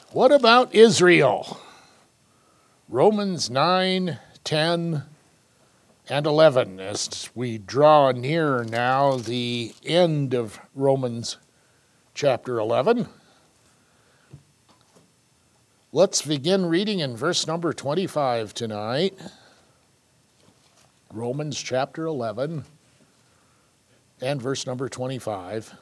What about Israel? Romans 9, 10, and 11. As we draw near now the end of Romans chapter 11, let's begin reading in verse number 25 tonight. Romans chapter 11 and verse number 25.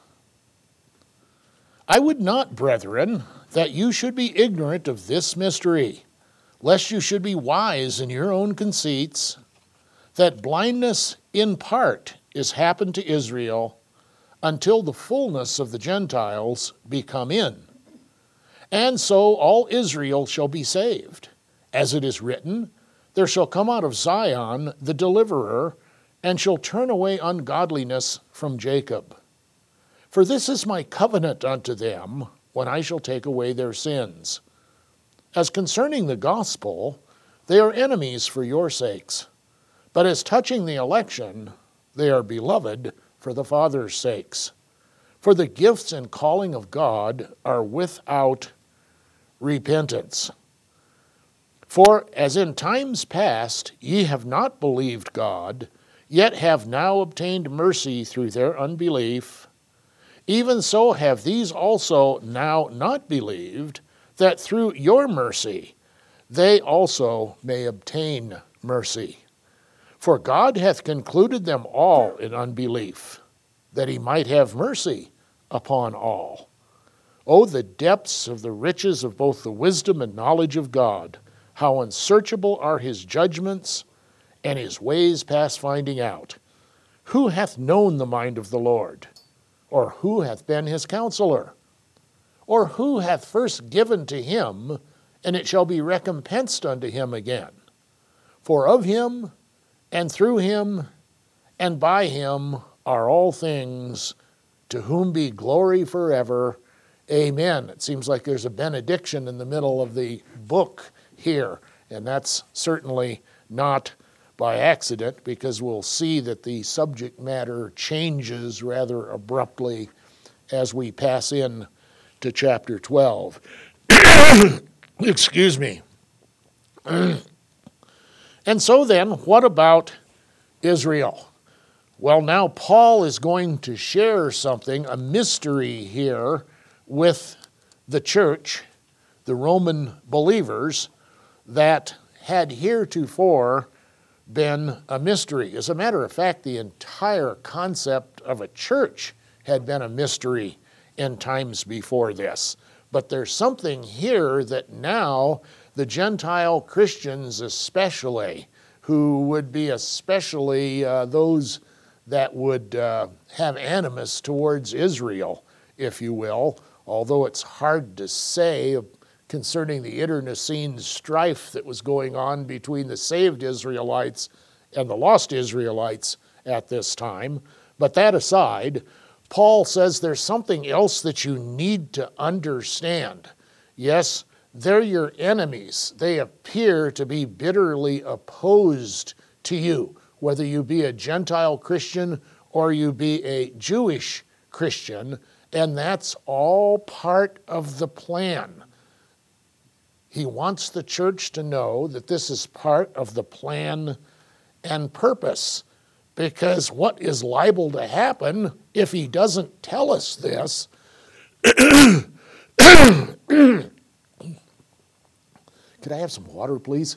I would not, brethren, that you should be ignorant of this mystery, lest you should be wise in your own conceits, that blindness in part is happened to Israel until the fullness of the Gentiles be come in. And so all Israel shall be saved. As it is written, there shall come out of Zion the deliverer, and shall turn away ungodliness from Jacob. For this is my covenant unto them, when I shall take away their sins. As concerning the gospel, they are enemies for your sakes. But as touching the election, they are beloved for the Father's sakes. For the gifts and calling of God are without repentance. For as in times past ye have not believed God, yet have now obtained mercy through their unbelief, even so have these also now not believed, that through your mercy they also may obtain mercy. For God hath concluded them all in unbelief, that he might have mercy upon all. O the depths of the riches of both the wisdom and knowledge of God! How unsearchable are his judgments, and his ways past finding out. Who hath known the mind of the Lord? Or who hath been his counselor? Or who hath first given to him, and it shall be recompensed unto him again? For of him, and through him, and by him are all things, to whom be glory forever. Amen. It seems like there's a benediction in the middle of the book here, and that's certainly not by accident, because we'll see that the subject matter changes rather abruptly as we pass in to chapter 12. Excuse me. And so then, what about Israel? Well, now Paul is going to share something, a mystery here with the church, the Roman believers, that had heretofore been a mystery. As a matter of fact, the entire concept of a church had been a mystery in times before this. But there's something here that now the Gentile Christians especially, who would be especially those that would have animus towards Israel, if you will, although it's hard to say concerning the internecine strife that was going on between the saved Israelites and the lost Israelites at this time. But that aside, Paul says there's something else that you need to understand. Yes, they're your enemies. They appear to be bitterly opposed to you, whether you be a Gentile Christian or you be a Jewish Christian, and that's all part of the plan. He wants the church to know that this is part of the plan and purpose, because what is liable to happen if he doesn't tell us this? Could I have some water, please?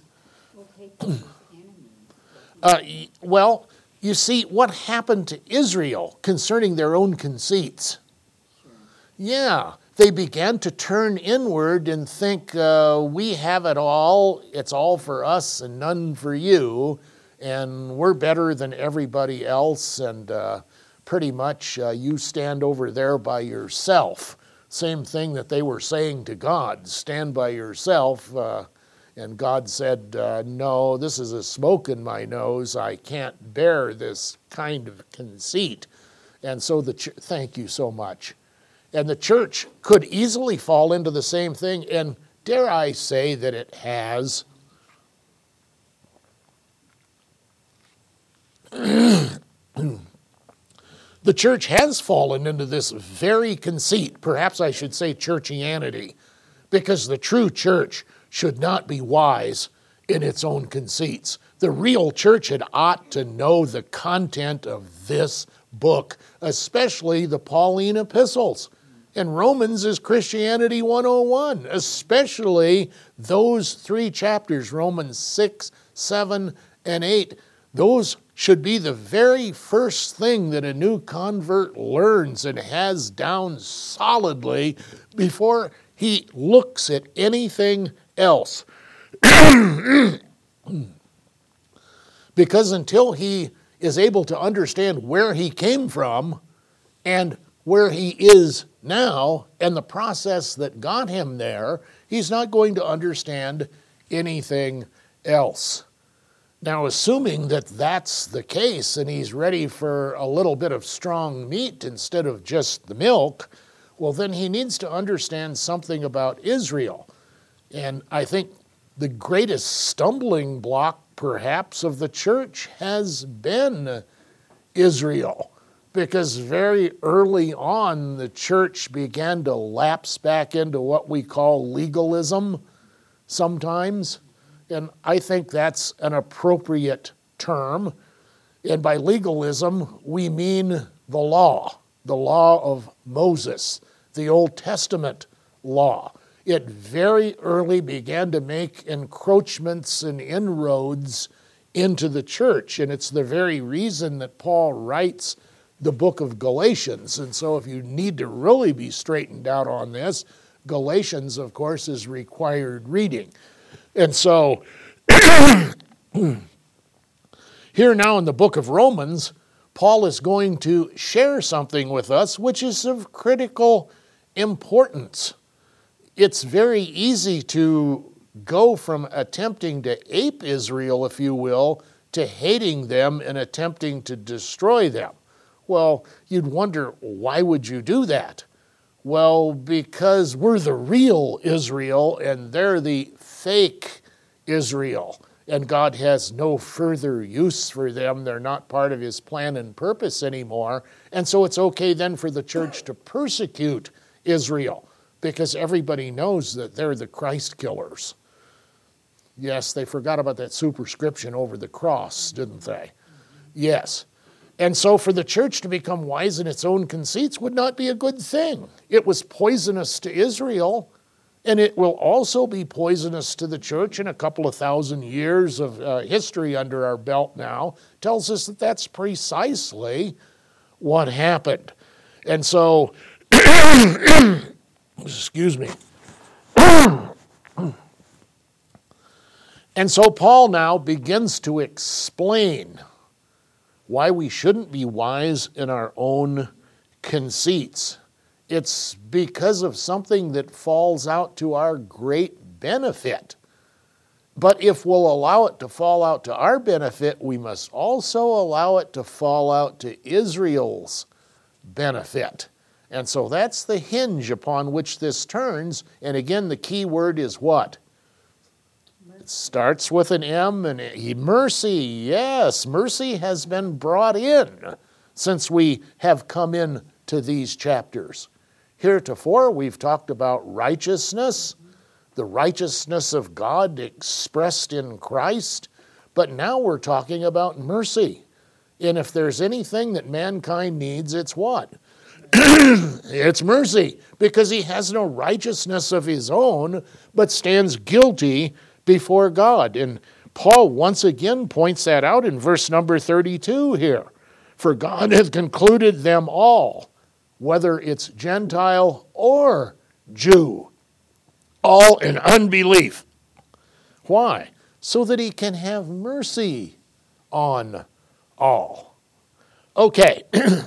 Well, you see, what happened to Israel concerning their own conceits? Sure. Yeah. They began to turn inward and think, we have it all, it's all for us and none for you, and we're better than everybody else, and pretty much you stand over there by yourself. Same thing that they were saying to God, stand by yourself, and God said, no, this is a smoke in my nose, I can't bear this kind of conceit. And so thank you so much. And the church could easily fall into the same thing, and dare I say that it has. The church has fallen into this very conceit, perhaps I should say churchianity, because the true church should not be wise in its own conceits. The real church had ought to know the content of this book, especially the Pauline epistles. And Romans is Christianity 101, especially those 3 chapters, Romans 6, 7, and 8. Those should be the very first thing that a new convert learns and has down solidly before he looks at anything else. Because until he is able to understand where he came from and where he is now and the process that got him there, he's not going to understand anything else. Now, assuming that that's the case and he's ready for a little bit of strong meat instead of just the milk, well, then he needs to understand something about Israel. And I think the greatest stumbling block, perhaps, of the church has been Israel, because very early on the church began to lapse back into what we call legalism sometimes. And I think that's an appropriate term. And by legalism, we mean the law of Moses, the Old Testament law. It very early began to make encroachments and inroads into the church. And it's the very reason that Paul writes the book of Galatians. And so if you need to really be straightened out on this, Galatians, of course, is required reading. And so, here now in the book of Romans, Paul is going to share something with us which is of critical importance. It's very easy to go from attempting to ape Israel, if you will, to hating them and attempting to destroy them. Well, you'd wonder, why would you do that? Well, because we're the real Israel and they're the fake Israel, and God has no further use for them. They're not part of his plan and purpose anymore. And so it's okay then for the church to persecute Israel, because everybody knows that they're the Christ killers. Yes, they forgot about that superscription over the cross, didn't they? Yes. And so for the church to become wise in its own conceits would not be a good thing. It was poisonous to Israel, and it will also be poisonous to the church. In a couple of thousand years of history under our belt now tells us that that's precisely what happened. And so, excuse me. And so Paul now begins to explain why we shouldn't be wise in our own conceits. It's because of something that falls out to our great benefit. But if we'll allow it to fall out to our benefit, we must also allow it to fall out to Israel's benefit. And so that's the hinge upon which this turns. And again, the key word is what? It starts with an M, and mercy. Yes, mercy has been brought in since we have come in to these chapters. Heretofore, we've talked about righteousness, the righteousness of God expressed in Christ, but now we're talking about mercy. And if there's anything that mankind needs, it's what? It's mercy, because he has no righteousness of his own, but stands guilty before God. And Paul once again points that out in verse number 32 here. For God hath concluded them all, whether it's Gentile or Jew, all in unbelief. Why? So that he can have mercy on all. Okay.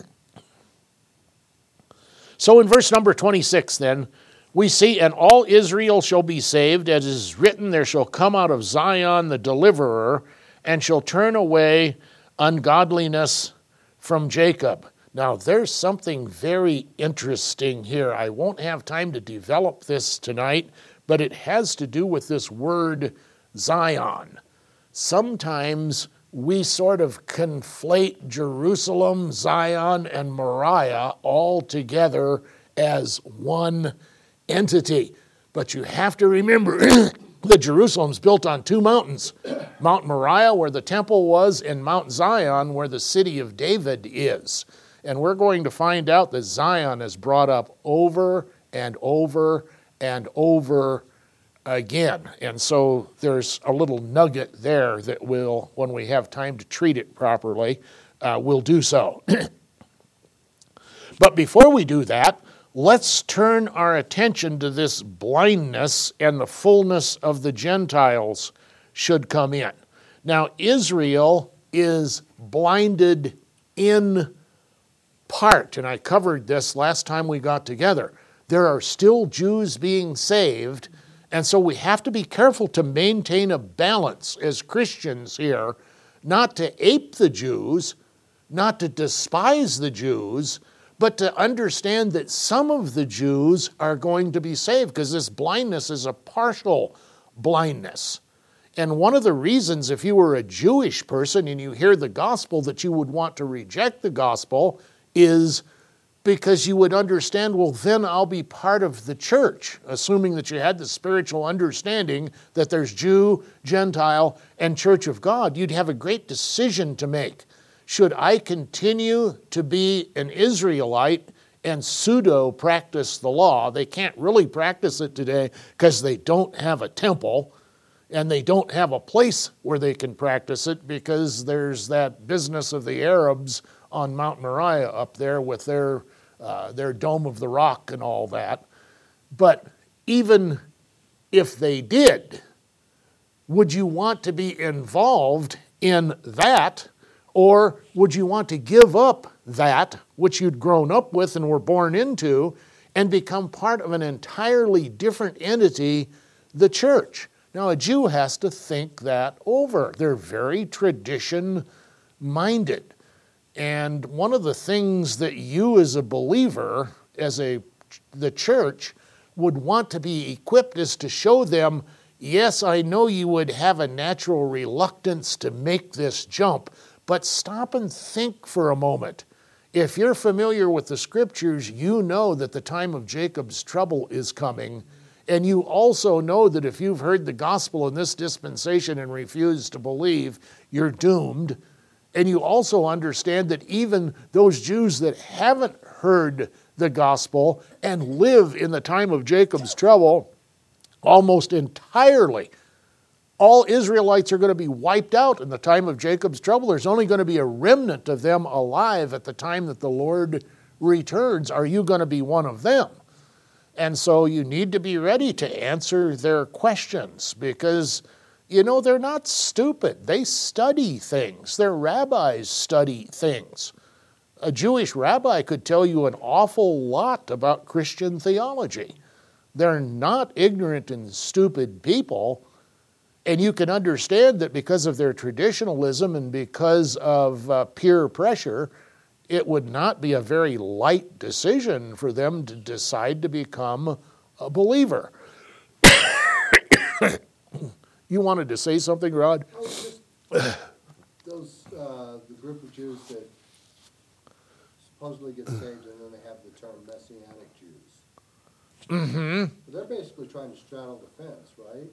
So in verse number 26 then, we see, and all Israel shall be saved, as is written, there shall come out of Zion the deliverer, and shall turn away ungodliness from Jacob. Now, there's something very interesting here. I won't have time to develop this tonight, but it has to do with this word Zion. Sometimes we sort of conflate Jerusalem, Zion, and Moriah all together as one entity. But you have to remember that Jerusalem's built on two mountains, Mount Moriah, where the temple was, and Mount Zion, where the city of David is. And we're going to find out that Zion is brought up over and over and over again. And so there's a little nugget there that will, when we have time to treat it properly, we'll do so. But before we do that, let's turn our attention to this blindness and the fullness of the Gentiles should come in. Now, Israel is blinded in part, and I covered this last time we got together. There are still Jews being saved, and so we have to be careful to maintain a balance as Christians here, not to ape the Jews, not to despise the Jews, but to understand that some of the Jews are going to be saved, because this blindness is a partial blindness. And one of the reasons, if you were a Jewish person and you hear the gospel, that you would want to reject the gospel is because you would understand, well, then I'll be part of the church, assuming that you had the spiritual understanding that there's Jew, Gentile, and Church of God. You'd have a great decision to make. Should I continue to be an Israelite and pseudo-practice the law? They can't really practice it today because they don't have a temple and they don't have a place where they can practice it, because there's that business of the Arabs on Mount Moriah up there with their Dome of the Rock and all that. But even if they did, would you want to be involved in that? Or would you want to give up that which you'd grown up with and were born into and become part of an entirely different entity, the church? Now, a Jew has to think that over. They're very tradition-minded. And one of the things that you as a believer, as the church, would want to be equipped is to show them, yes, I know you would have a natural reluctance to make this jump, but stop and think for a moment. If you're familiar with the scriptures, you know that the time of Jacob's trouble is coming. And you also know that if you've heard the gospel in this dispensation and refuse to believe, you're doomed. And you also understand that even those Jews that haven't heard the gospel and live in the time of Jacob's trouble, almost entirely, all Israelites are going to be wiped out in the time of Jacob's trouble. There's only going to be a remnant of them alive at the time that the Lord returns. Are you going to be one of them? And so you need to be ready to answer their questions, because, you know, they're not stupid. They study things. Their rabbis study things. A Jewish rabbi could tell you an awful lot about Christian theology. They're not ignorant and stupid people. And you can understand that because of their traditionalism and because of peer pressure, it would not be a very light decision for them to decide to become a believer. You wanted to say something, Rod? Oh, just the group of Jews that supposedly get saved, and then they have the term Messianic Jews. Mm-hmm. They're basically trying to straddle the fence, right?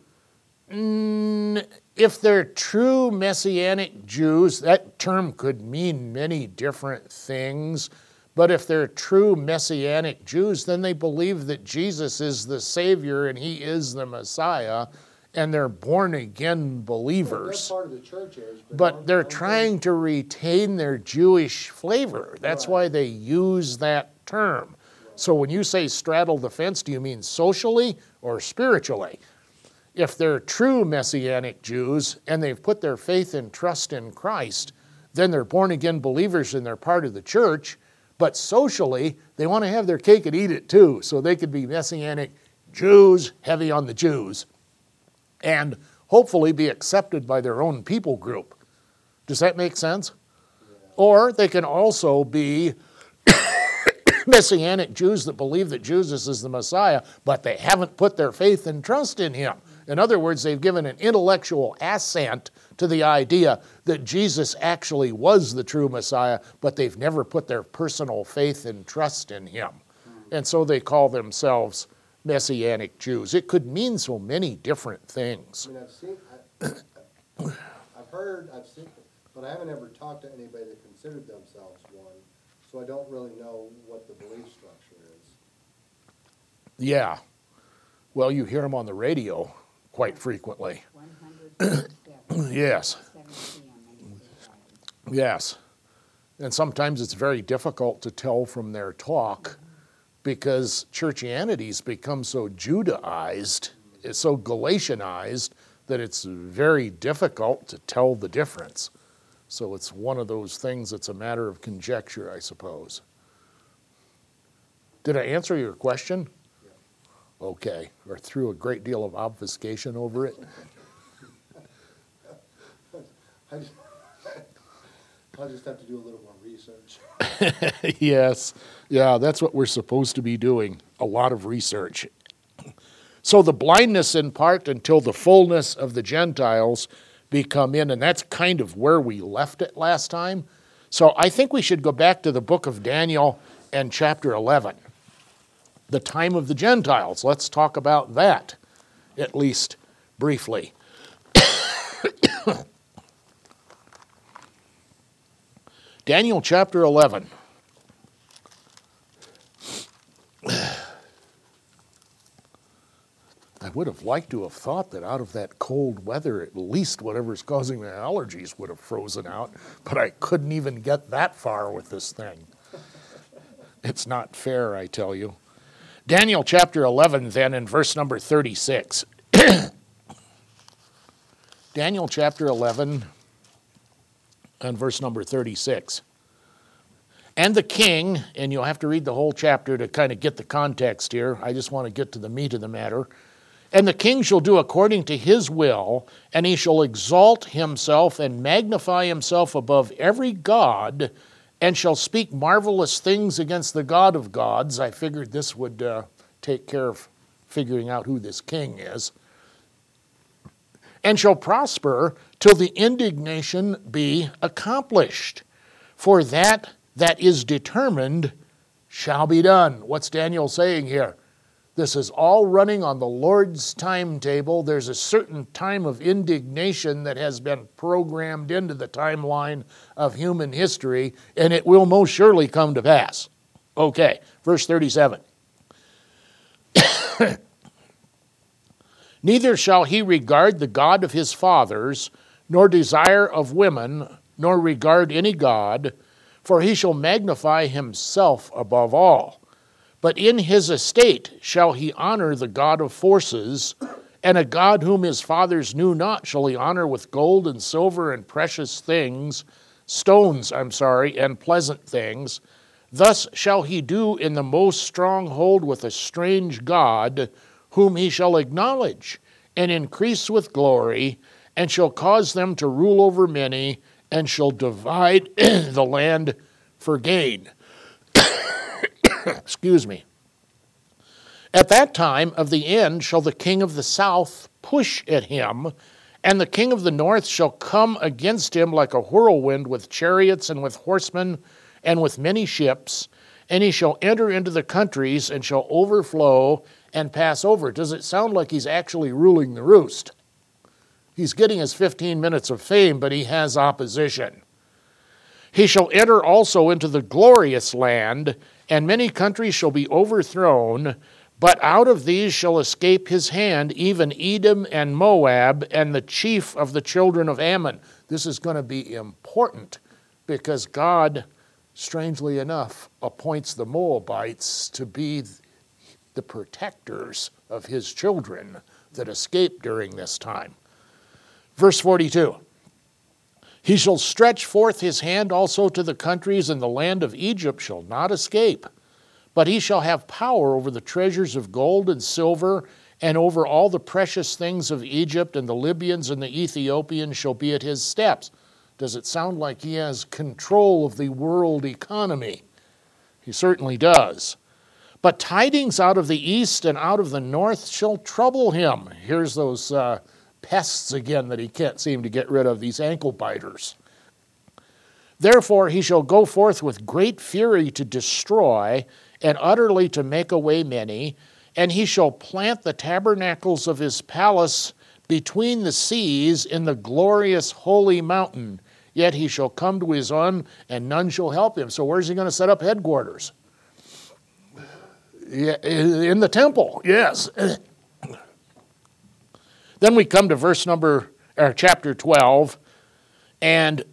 If they're true Messianic Jews, that term could mean many different things. But if they're true Messianic Jews, then they believe that Jesus is the Savior and He is the Messiah, and they're born-again believers. Well, they're part of the church age. But they're trying to retain their Jewish flavor. That's why they use that term. Right. So when you say straddle the fence, do you mean socially or spiritually? If they're true Messianic Jews and they've put their faith and trust in Christ, then they're born-again believers and they're part of the church. But socially, they want to have their cake and eat it too. So they could be Messianic Jews, heavy on the Jews, and hopefully be accepted by their own people group. Does that make sense? Yeah. Or they can also be Messianic Jews that believe that Jesus is the Messiah, but they haven't put their faith and trust in Him. In other words, they've given an intellectual assent to the idea that Jesus actually was the true Messiah, but they've never put their personal faith and trust in Him. And so they call themselves Messianic Jews. It could mean so many different things. I mean, I've heard, I've seen, but I haven't ever talked to anybody that considered themselves one, so I don't really know what the belief structure is. Yeah. Well, you hear them on the radio quite frequently. 107. Yes. 7 p.m. Yes. And sometimes it's very difficult to tell from their talk because churchianity's become so Judaized, it's so Galatianized, that it's very difficult to tell the difference. So it's one of those things that's a matter of conjecture, I suppose. Did I answer your question? Yeah. Okay. Or threw a great deal of obfuscation over it? I'll just have to do a little more research. Yes. Yeah, that's what we're supposed to be doing, a lot of research. So the blindness in part until the fullness of the Gentiles be come in, and that's kind of where we left it last time. So I think we should go back to the book of Daniel and chapter 11. The time of the Gentiles. Let's talk about that, at least briefly. Daniel chapter 11. I would have liked to have thought that out of that cold weather, at least whatever's causing the allergies would have frozen out, but I couldn't even get that far with this thing. It's not fair, I tell you. Daniel chapter 11, then, in verse number 36. Daniel chapter 11 and verse number 36. And the king, and you'll have to read the whole chapter to kind of get the context here. I just want to get to the meat of the matter. And the king shall do according to his will, and he shall exalt himself and magnify himself above every god, and shall speak marvelous things against the God of gods. I figured this would take care of figuring out who this king is. And shall prosper till the indignation be accomplished. For that is determined shall be done. What's Daniel saying here? This is all running on the Lord's timetable. There's a certain time of indignation that has been programmed into the timeline of human history, and it will most surely come to pass. Okay, verse 37. Neither shall he regard the God of his fathers, nor desire of women, nor regard any god, for he shall magnify himself above all. But in his estate shall he honor the God of forces, and a God whom his fathers knew not shall he honor with gold and silver and precious things, and pleasant things. Thus shall he do in the most stronghold with a strange God, whom he shall acknowledge, and increase with glory, and shall cause them to rule over many, and shall divide the land for gain. Excuse me. At that time of the end shall the king of the south push at him, and the king of the north shall come against him like a whirlwind with chariots and with horsemen and with many ships, and he shall enter into the countries and shall overflow and pass over. Does it sound like he's actually ruling the roost? He's getting his 15 minutes of fame, but he has opposition. He shall enter also into the glorious land, and many countries shall be overthrown, but out of these shall escape his hand, even Edom and Moab, and the chief of the children of Ammon. This is going to be important, because God, strangely enough, appoints the Moabites to be the protectors of his children that escape during this time. Verse 42. He shall stretch forth his hand also to the countries, and the land of Egypt shall not escape. But he shall have power over the treasures of gold and silver, and over all the precious things of Egypt, and the Libyans and the Ethiopians shall be at his steps. Does it sound like he has control of the world economy? He certainly does. But tidings out of the east and out of the north shall trouble him. Here's those pests again that he can't seem to get rid of, these ankle biters. Therefore he shall go forth with great fury to destroy, and utterly to make away many, And he shall plant the tabernacles of his palace between the seas in the glorious holy mountain. Yet he shall come to his own, and none shall help him. So where's he going to set up headquarters? Yeah, in the temple, yes. Then we come to chapter 12, and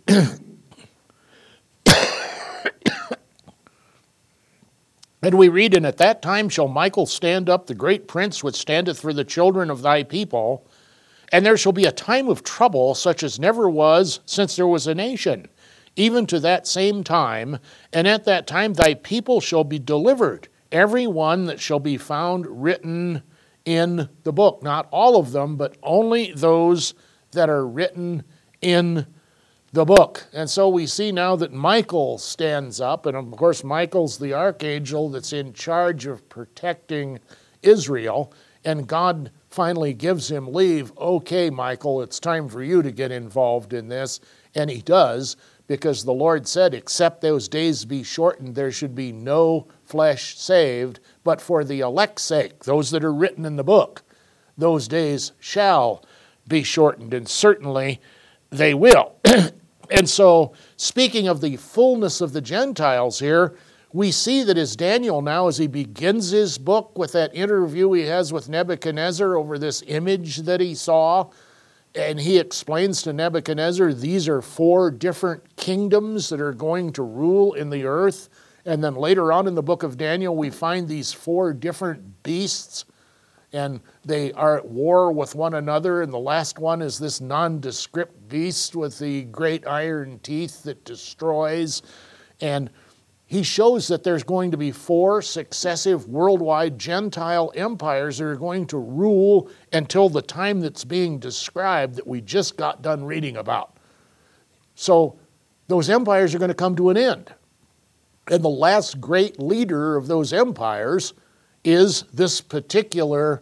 and we read, "And at that time shall Michael stand up, the great prince which standeth for the children of thy people, and there shall be a time of trouble such as never was since there was a nation, even to that same time. And at that time thy people shall be delivered, every one that shall be found written in the book." Not all of them, but only those that are written in the book. And so we see now that Michael stands up, and of course Michael's the archangel that's in charge of protecting Israel, and God finally gives him leave. "Okay, Michael, it's time for you to get involved in this." And he does, because the Lord said, "Except those days be shortened, there should be no flesh saved, but for the elect's sake," those that are written in the book, "those days shall be shortened," and certainly they will. And so, speaking of the fullness of the Gentiles here, we see that as Daniel now, as he begins his book with that interview he has with Nebuchadnezzar over this image that he saw, and he explains to Nebuchadnezzar, these are 4 different kingdoms that are going to rule in the earth. And then later on in the book of Daniel, we find these 4 different beasts, and they are at war with one another. And the last one is this nondescript beast with the great iron teeth that destroys. And he shows that there's going to be 4 successive worldwide Gentile empires that are going to rule until the time that's being described that we just got done reading about. So those empires are going to come to an end. And the last great leader of those empires is this particular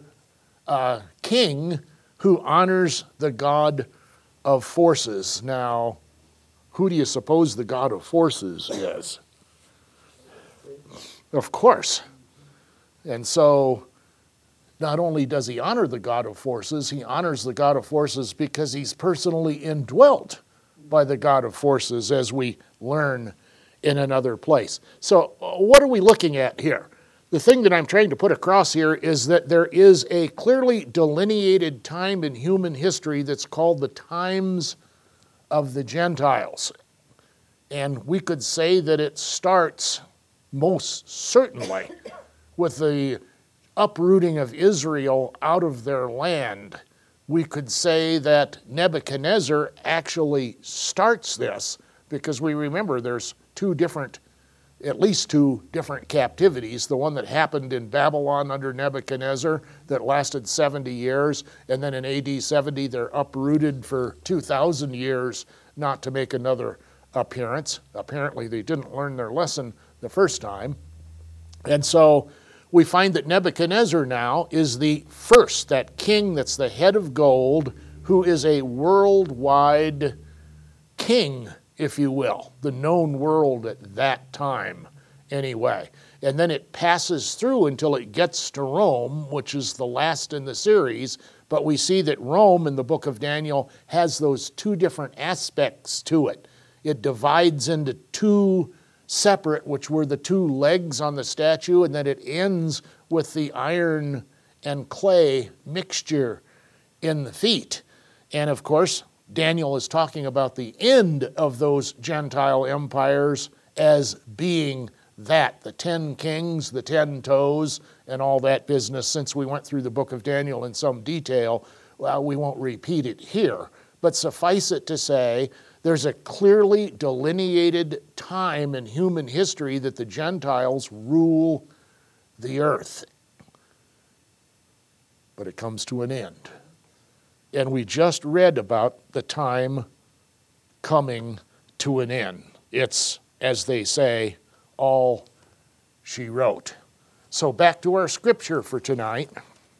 king who honors the God of forces. Now, who do you suppose the God of forces is? Of course. And so, not only does he honor the God of forces, he honors the God of forces because he's personally indwelt by the God of forces, as we learn in another place. So, what are we looking at here? The thing that I'm trying to put across here is that there is a clearly delineated time in human history that's called the times of the Gentiles. And we could say that it starts most certainly with the uprooting of Israel out of their land. We could say that Nebuchadnezzar actually starts this, because we remember there's at least two different captivities. The one that happened in Babylon under Nebuchadnezzar that lasted 70 years, and then in AD 70 they're uprooted for 2,000 years not to make another appearance. Apparently they didn't learn their lesson the first time. And so we find that Nebuchadnezzar now is the first, that king that's the head of gold, who is a worldwide king, if you will, the known world at that time anyway. And then it passes through until it gets to Rome, which is the last in the series. But we see that Rome in the book of Daniel has those 2 different aspects to it. It divides into 2 separate, which were the 2 legs on the statue, and then it ends with the iron and clay mixture in the feet. And of course, Daniel is talking about the end of those Gentile empires as being that, the 10 kings, the 10 toes, and all that business. Since we went through the book of Daniel in some detail, we won't repeat it here. But suffice it to say, there's a clearly delineated time in human history that the Gentiles rule the earth. But it comes to an end. And we just read about the time coming to an end. It's, as they say, all she wrote. So back to our scripture for tonight.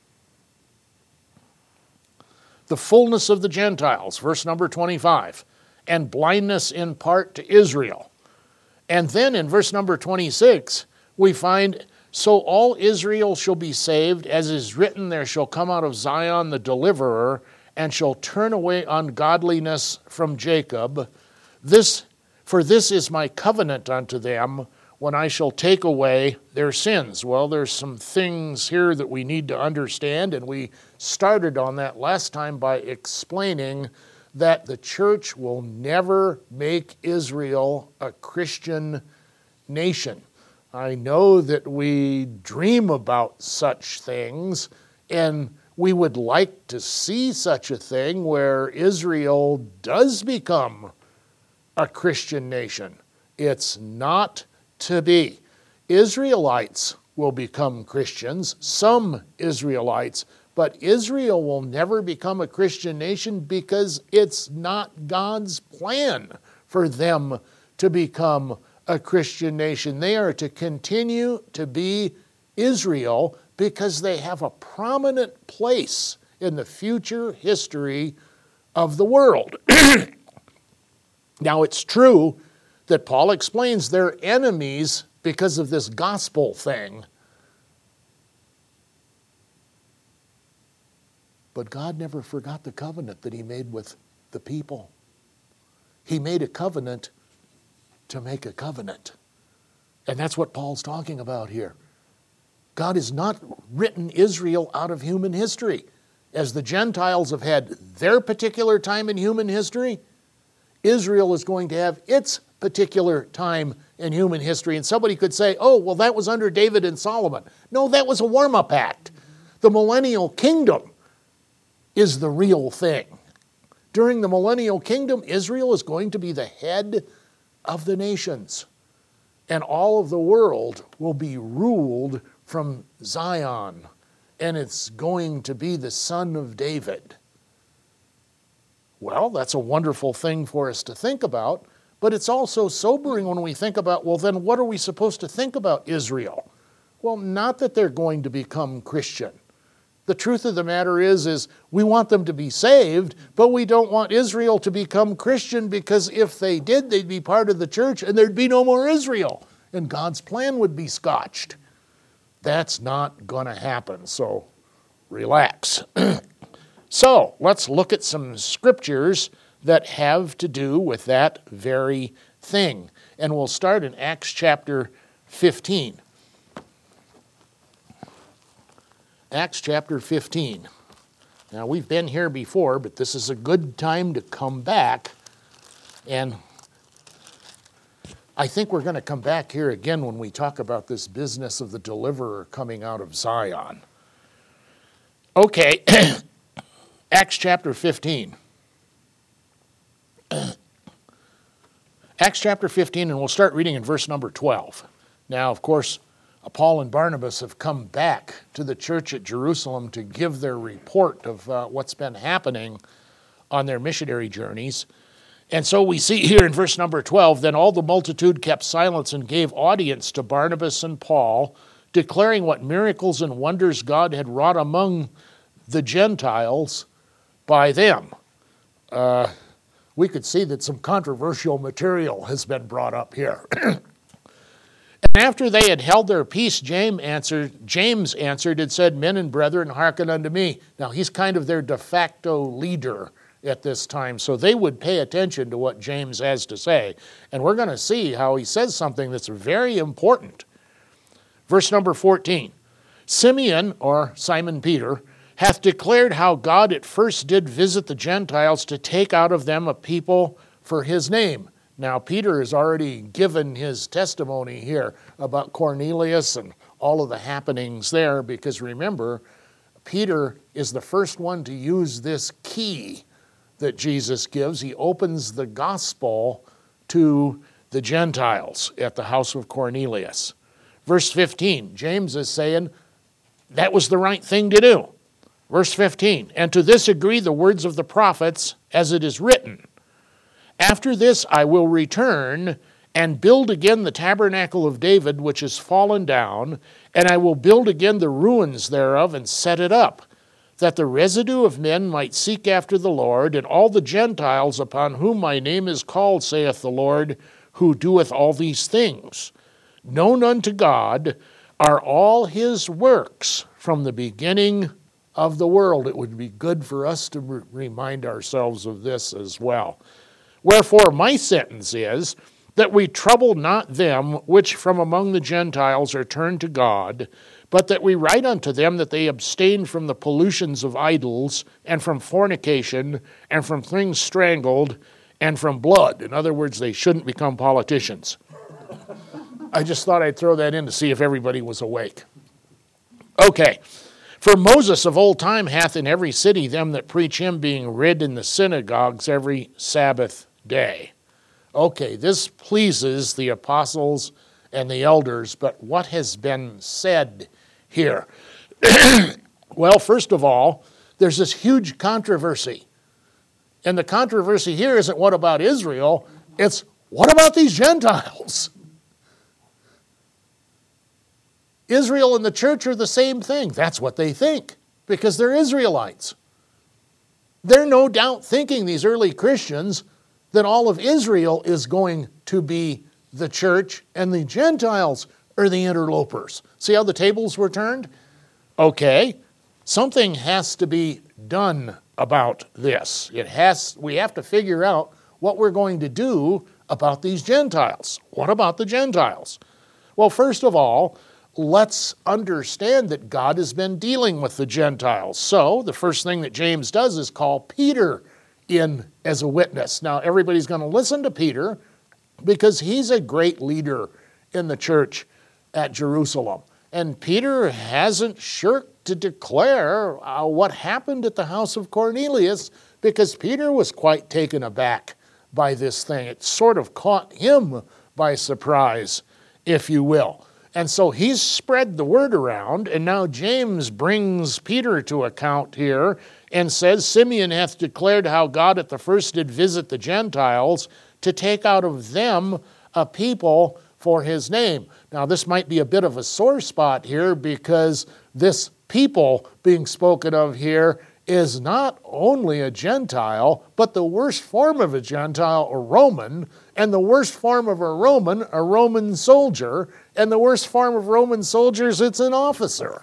The fullness of the Gentiles, verse number 25, and blindness in part to Israel. And then in verse number 26, we find So all Israel shall be saved, as is written, there shall come out of Zion the deliverer, and shall turn away ungodliness from Jacob. For this is my covenant unto them, when I shall take away their sins. Well, there's some things here that we need to understand, and we started on that last time by explaining that the church will never make Israel a Christian nation. I know that we dream about such things, and we would like to see such a thing where Israel does become a Christian nation. It's not to be. Israelites will become Christians, some Israelites, but Israel will never become a Christian nation because it's not God's plan for them to become a Christian nation. They are to continue to be Israel because they have a prominent place in the future history of the world. Now, it's true that Paul explains they're enemies because of this gospel thing. But God never forgot the covenant that he made with the people. He made a covenant to make a covenant. And that's what Paul's talking about here. God has not written Israel out of human history. As the Gentiles have had their particular time in human history, Israel is going to have its particular time in human history. And somebody could say, oh, well, that was under David and Solomon. No, that was a warm-up act. The millennial kingdom is the real thing. During the millennial kingdom, Israel is going to be the head of the nations. And all of the world will be ruled from Zion. And it's going to be the son of David. Well, that's a wonderful thing for us to think about, but it's also sobering when we think about, well, then what are we supposed to think about Israel? Well, not that they're going to become Christian. The truth of the matter is we want them to be saved, but we don't want Israel to become Christian because if they did, they'd be part of the church and there'd be no more Israel, and God's plan would be scotched. That's not going to happen, so relax. So, let's look at some scriptures that have to do with that very thing. And we'll start in Acts chapter 15. Acts chapter 15. Now, we've been here before, but this is a good time to come back. And I think we're going to come back here again when we talk about this business of the deliverer coming out of Zion. Okay, Acts chapter 15. Acts chapter 15, and we'll start reading in verse number 12. Now, of course, Paul and Barnabas have come back to the church at Jerusalem to give their report of what's been happening on their missionary journeys. And so we see here in verse number 12, then all the multitude kept silence and gave audience to Barnabas and Paul, declaring what miracles and wonders God had wrought among the Gentiles by them. We could see that some controversial material has been brought up here. And after they had held their peace, James answered and said, men and brethren, hearken unto me. Now, he's kind of their de facto leader at this time, so they would pay attention to what James has to say. And we're going to see how he says something that's very important. Verse number 14, Simeon, or Simon Peter, hath declared how God at first did visit the Gentiles to take out of them a people for his name. Now, Peter has already given his testimony here about Cornelius and all of the happenings there, because remember, Peter is the first one to use this key that Jesus gives. He opens the gospel to the Gentiles at the house of Cornelius. Verse 15, James is saying that was the right thing to do. Verse 15, and to this agree the words of the prophets, as it is written, after this I will return and build again the tabernacle of David, which is fallen down, and I will build again the ruins thereof and set it up, that the residue of men might seek after the Lord, and all the Gentiles upon whom my name is called, saith the Lord, who doeth all these things, known unto God, are all his works from the beginning of the world. It would be good for us to remind ourselves of this as well. Wherefore my sentence is that we trouble not them which from among the Gentiles are turned to God, but that we write unto them that they abstain from the pollutions of idols, and from fornication, and from things strangled, and from blood. In other words, they shouldn't become politicians. I just thought I'd throw that in to see if everybody was awake. Okay. For Moses of old time hath in every city them that preach him, being read in the synagogues every Sabbath day. Okay, this pleases the apostles and the elders, but what has been said here? Well, first of all, there's this huge controversy. And the controversy here isn't what about Israel, it's what about these Gentiles? Israel and the church are the same thing. That's what they think, because they're Israelites. They're no doubt thinking, these early Christians, that all of Israel is going to be the church and the Gentiles are the interlopers. See how the tables were turned? Okay, something has to be done about this. We have to figure out what we're going to do about these Gentiles. What about the Gentiles? Well, first of all, let's understand that God has been dealing with the Gentiles. So the first thing that James does is call Peter in as a witness. Now, everybody's going to listen to Peter because he's a great leader in the church at Jerusalem. And Peter hasn't shirked to declare what happened at the house of Cornelius, because Peter was quite taken aback by this thing. It sort of caught him by surprise, if you will. And so he's spread the word around, and now James brings Peter to account here and says, Simeon hath declared how God at the first did visit the Gentiles to take out of them a people for his name. Now this might be a bit of a sore spot here, because this people being spoken of here is not only a Gentile, but the worst form of a Gentile, a Roman, and the worst form of a Roman soldier, and the worst form of Roman soldiers, it's an officer.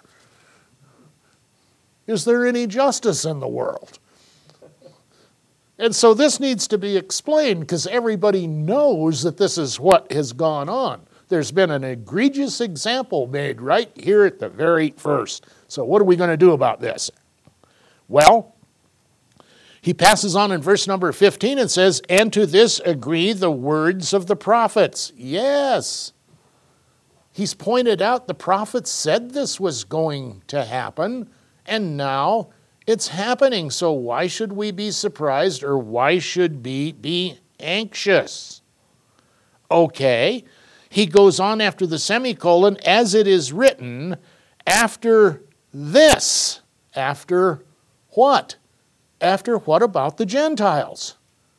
Is there any justice in the world? And so this needs to be explained, because everybody knows that this is what has gone on. There's been an egregious example made right here at the very first. So what are we going to do about this? Well, he passes on in verse number 15 and says, and to this agree the words of the prophets. Yes. He's pointed out the prophets said this was going to happen, and now it's happening. So why should we be surprised, or why should we be anxious? Okay. He goes on after the semicolon, as it is written, after this. After what? After what about the Gentiles?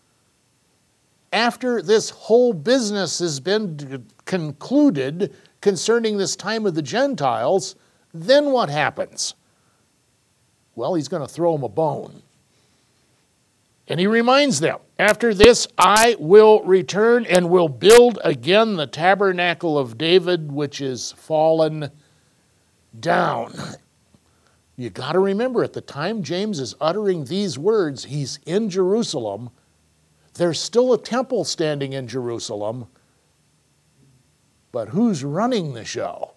After this whole business has been concluded concerning this time of the Gentiles, then what happens? Well, he's going to throw them a bone. And he reminds them, after this I will return and will build again the tabernacle of David, which is fallen down. You got to remember, at the time James is uttering these words, he's in Jerusalem. There's still a temple standing in Jerusalem. But who's running the show?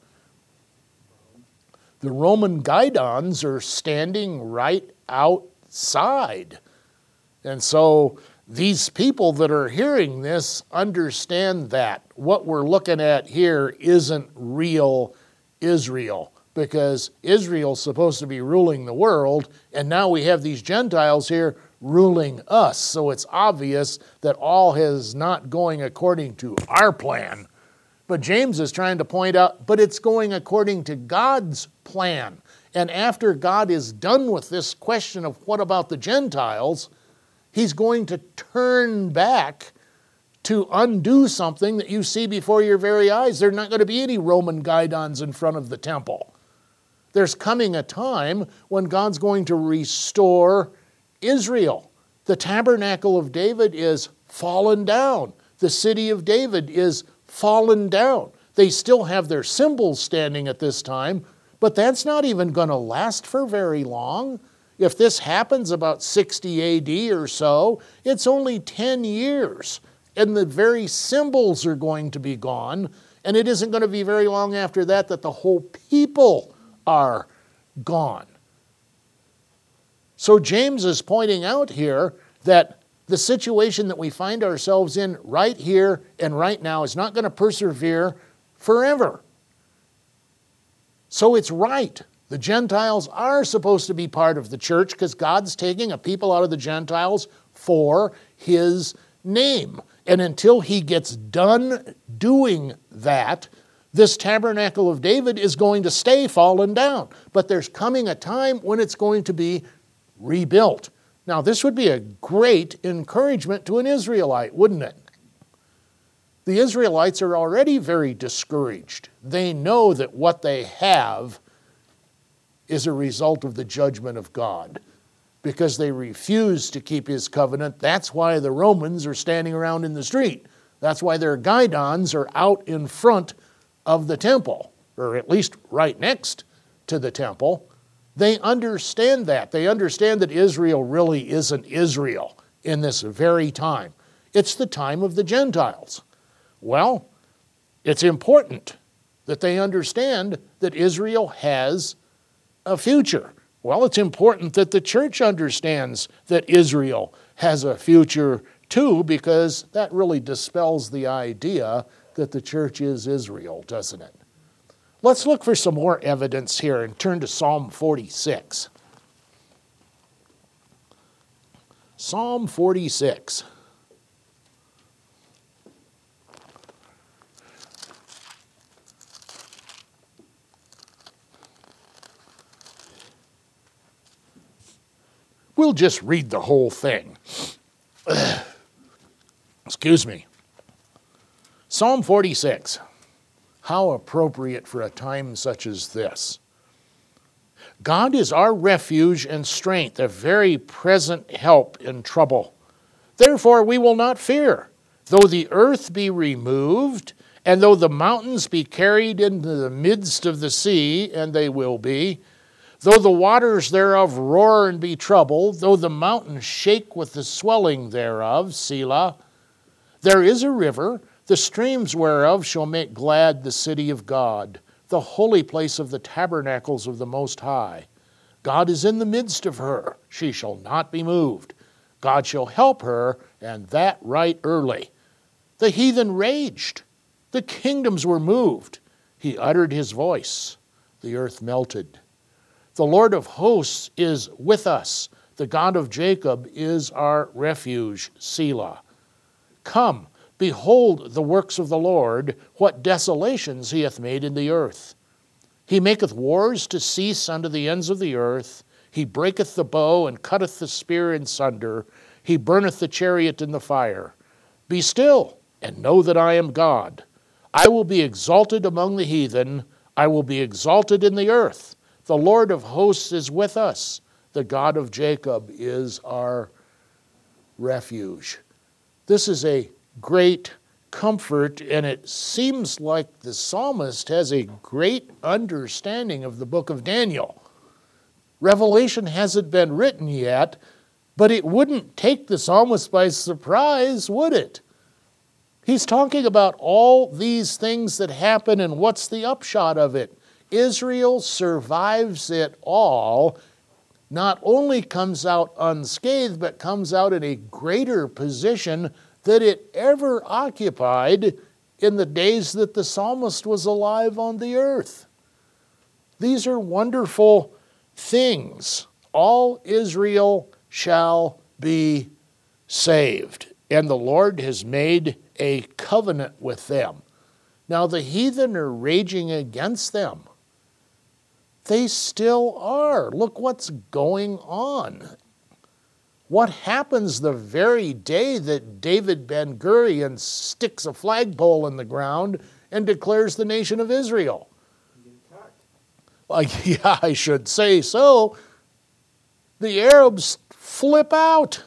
The Roman guidons are standing right outside. And so these people that are hearing this understand that what we're looking at here isn't real Israel, because Israel's supposed to be ruling the world, and now we have these Gentiles here ruling us. So it's obvious that all is not going according to our plan. But James is trying to point out, but it's going according to God's plan. And after God is done with this question of what about the Gentiles, he's going to turn back to undo something that you see before your very eyes. There's not going to be any Roman guidons in front of the temple. There's coming a time when God's going to restore Israel. The tabernacle of David is fallen down. The city of David is fallen down. They still have their symbols standing at this time, but that's not even going to last for very long. If this happens about 60 AD or so, it's only 10 years, and the very symbols are going to be gone, and it isn't going to be very long after that that the whole people are gone. So James is pointing out here that the situation that we find ourselves in right here and right now is not going to persevere forever. So it's right. The Gentiles are supposed to be part of the church because God's taking a people out of the Gentiles for His name. And until He gets done doing that, this tabernacle of David is going to stay fallen down. But there's coming a time when it's going to be rebuilt. Now, this would be a great encouragement to an Israelite, wouldn't it? The Israelites are already very discouraged. They know that what they have is a result of the judgment of God because they refuse to keep His covenant. That's why the Romans are standing around in the street. That's why their guidons are out in front of the temple, or at least right next to the temple. They understand that. They understand that Israel really isn't Israel in this very time. It's the time of the Gentiles. Well, it's important that they understand that Israel has a future. Well, it's important that the church understands that Israel has a future too, because that really dispels the idea that the church is Israel, doesn't it? Let's look for some more evidence here and turn to Psalm 46. Psalm 46. We'll just read the whole thing. Excuse me. Psalm 46. How appropriate for a time such as this. God is our refuge and strength, a very present help in trouble. Therefore we will not fear, though the earth be removed, and though the mountains be carried into the midst of the sea, and they will be, though the waters thereof roar and be troubled, though the mountains shake with the swelling thereof, Selah. There is a river, the streams whereof shall make glad the city of God, the holy place of the tabernacles of the Most High. God is in the midst of her, she shall not be moved. God shall help her, and that right early. The heathen raged, the kingdoms were moved. He uttered his voice, the earth melted. The Lord of hosts is with us. The God of Jacob is our refuge, Selah. Come, behold the works of the Lord, what desolations He hath made in the earth. He maketh wars to cease unto the ends of the earth. He breaketh the bow and cutteth the spear in sunder. He burneth the chariot in the fire. Be still, and know that I am God. I will be exalted among the heathen. I will be exalted in the earth. The Lord of hosts is with us. The God of Jacob is our refuge. This is a great comfort, and it seems like the psalmist has a great understanding of the book of Daniel. Revelation hasn't been written yet, but it wouldn't take the psalmist by surprise, would it? He's talking about all these things that happen, and what's the upshot of it? Israel survives it all, not only comes out unscathed, but comes out in a greater position than it ever occupied in the days that the psalmist was alive on the earth. These are wonderful things. All Israel shall be saved, and the Lord has made a covenant with them. Now the heathen are raging against them. They still are. Look what's going on. What happens the very day that David Ben-Gurion sticks a flagpole in the ground and declares the nation of Israel? Well, yeah, I should say so. The Arabs flip out.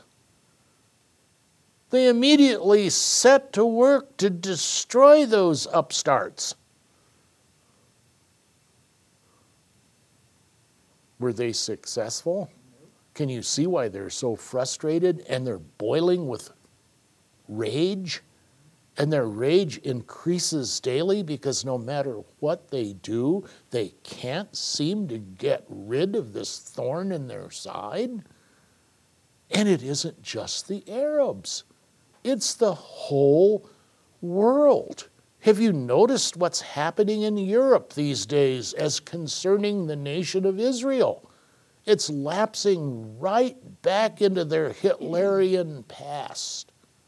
They immediately set to work to destroy those upstarts. Were they successful? Can you see why they're so frustrated and they're boiling with rage? And their rage increases daily because no matter what they do, they can't seem to get rid of this thorn in their side. And it isn't just the Arabs. It's the whole world. Have you noticed what's happening in Europe these days as concerning the nation of Israel? It's lapsing right back into their Hitlerian past.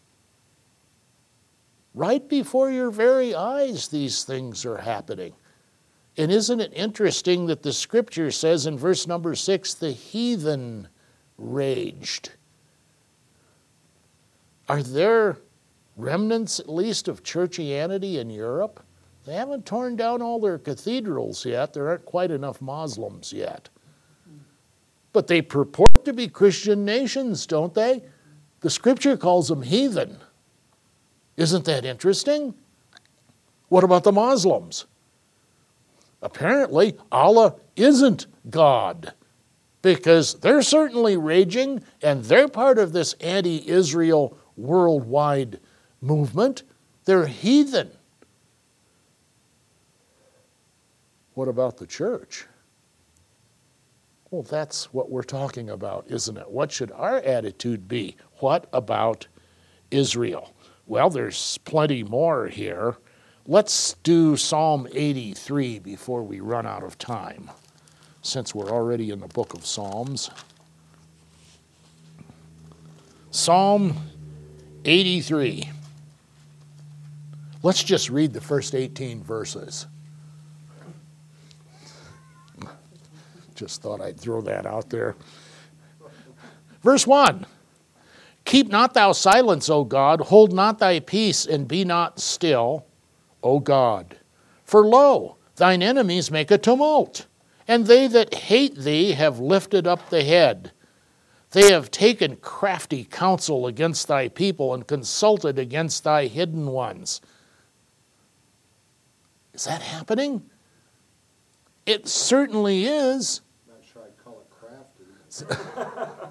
Right before your very eyes, these things are happening. And isn't it interesting that the scripture says in verse number 6, the heathen raged. Are there remnants, at least, of churchianity in Europe? They haven't torn down all their cathedrals yet. There aren't quite enough Muslims yet. But they purport to be Christian nations, don't they? The scripture calls them heathen. Isn't that interesting? What about the Muslims? Apparently, Allah isn't God, because they're certainly raging, and they're part of this anti-Israel worldwide movement. They're heathen. What about the church? Well, that's what we're talking about, isn't it? What should our attitude be? What about Israel? Well, there's plenty more here. Let's do Psalm 83 before we run out of time, since we're already in the book of Psalms. Psalm 83. Let's just read the first 18 verses. Just thought I'd throw that out there. Verse 1. Keep not thou silence, O God, hold not thy peace, and be not still, O God. For lo, thine enemies make a tumult, and they that hate thee have lifted up the head. They have taken crafty counsel against thy people, and consulted against thy hidden ones. Is that happening? It certainly is. Not sure I'd call it crafty.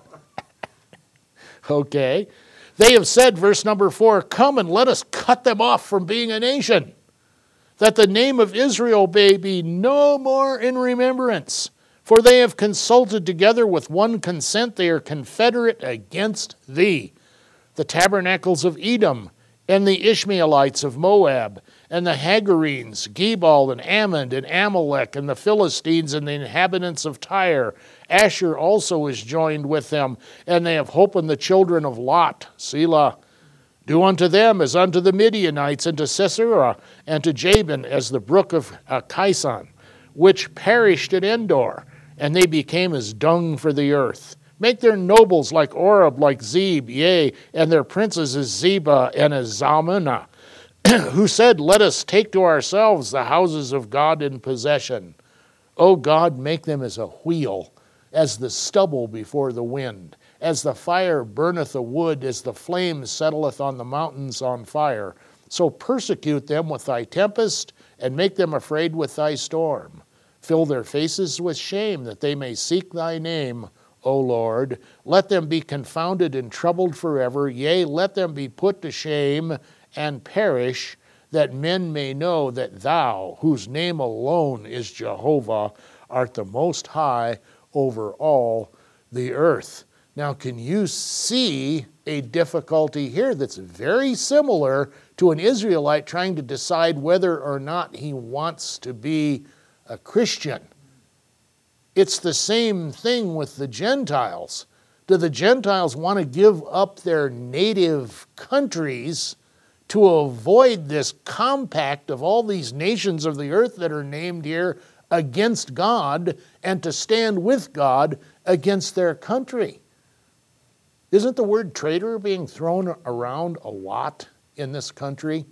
Okay. They have said, verse number 4, come and let us cut them off from being a nation, that the name of Israel may be no more in remembrance. For they have consulted together with one consent, they are confederate against thee. The tabernacles of Edom, and the Ishmaelites of Moab, and the Hagarenes, Gebal, and Ammon, and Amalek, and the Philistines, and the inhabitants of Tyre. Asher also is joined with them, and they have holpen the children of Lot, Selah. Do unto them as unto the Midianites, and to Sisera, and to Jabin, as the brook of Kison, which perished at Endor, and they became as dung for the earth. Make their nobles like Oreb, like Zeb, yea, and their princes as Zebah and as Zalmunna, who said, let us take to ourselves the houses of God in possession. O God, make them as a wheel, as the stubble before the wind, as the fire burneth a wood, as the flame settleth on the mountains on fire. So persecute them with thy tempest, and make them afraid with thy storm. Fill their faces with shame, that they may seek thy name, O Lord. Let them be confounded and troubled forever. Yea, let them be put to shame and perish, that men may know that thou, whose name alone is Jehovah, art the most high over all the earth. Now, can you see a difficulty here that's very similar to an Israelite trying to decide whether or not he wants to be a Christian? It's the same thing with the Gentiles. Do the Gentiles want to give up their native countries to avoid this compact of all these nations of the earth that are named here against God, and to stand with God against their country? Isn't the word traitor being thrown around a lot in this country?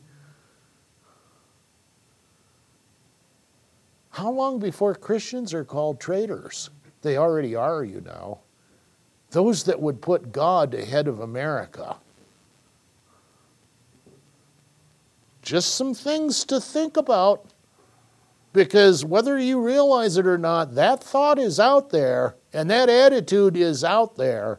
How long before Christians are called traitors? They already are, you know. Those that would put God ahead of America. Just some things to think about. Because whether you realize it or not, that thought is out there and that attitude is out there.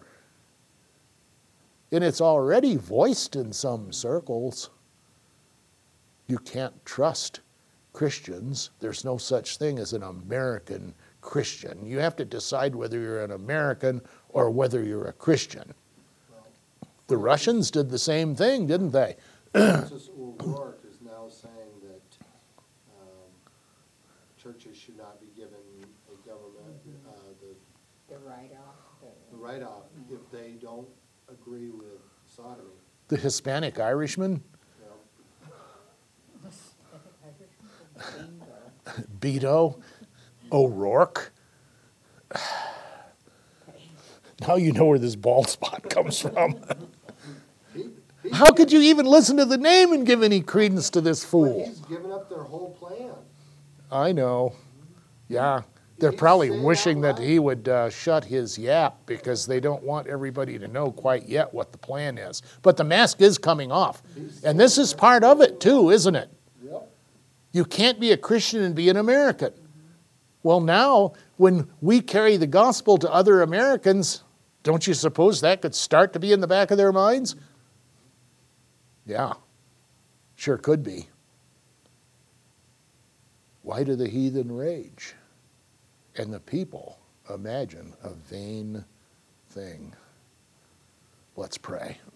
And it's already voiced in some circles. You can't trust Christians. There's no such thing as an American Christian. You have to decide whether you're an American or whether you're a Christian. The Russians did the same thing, didn't they? Francis O'Rourke is now saying that churches should not be given a government, The write-off. the write-off if they don't agree with sodomy. The Hispanic Irishman, You know? Beto, O'Rourke. Now you know where this bald spot comes from. He- How could you even listen to the name and give any credence to this fool? He's given up their whole plan. I know. Yeah. They're He's probably saying wishing out that loud. he would shut his yap because they don't want everybody to know quite yet what the plan is. But the mask is coming off. And this is part of it too, isn't it? Yep. You can't be a Christian and be an American. Well, now, when we carry the gospel to other Americans, don't you suppose that could start to be in the back of their minds? Yeah, sure could be. Why do the heathen rage? And the people imagine a vain thing. Let's pray.